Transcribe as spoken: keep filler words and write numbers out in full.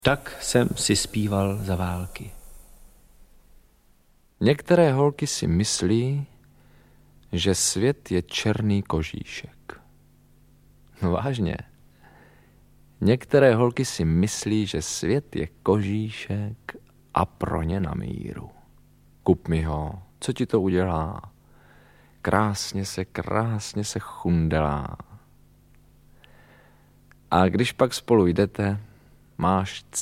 Tak jsem si zpíval za války. Některé holky si myslí, že svět je černý kožíšek. No vážně. Některé holky si myslí, že svět je kožíšek a pro ně na míru. Kup mi ho, co ti to udělá? Krásně se, krásně se chundelá. A když pak spolu jdete, máš